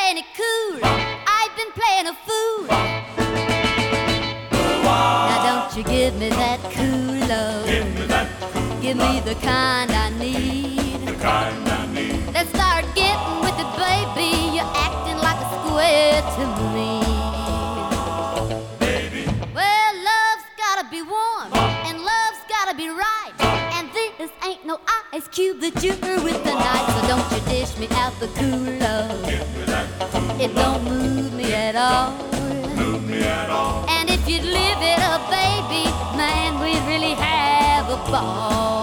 playing it cool. I've been playing a fool. Now don't you give me that cool love. Give me the kind I need. Let's start getting with it, baby. You're acting like a square to me. Well, love's gotta be warm, and love's gotta be right. And this ain't no ice cube that you're with tonight. So don't you dish me out the cool love. It don't move me at all. And if you'd live it up, baby, man, we'd really have a ball.